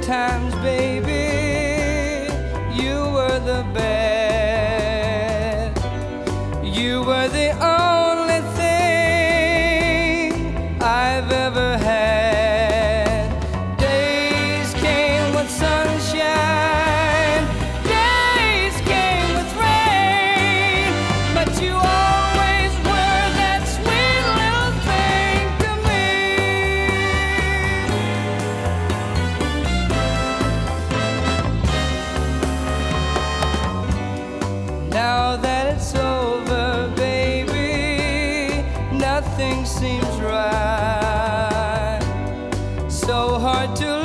times, baby, you were the best. You were the only thing I've ever had. Days came with sunshine, days came with rain, but you always were that sweet little thing to me. Now that it's over, baby, nothing seems right. So hard to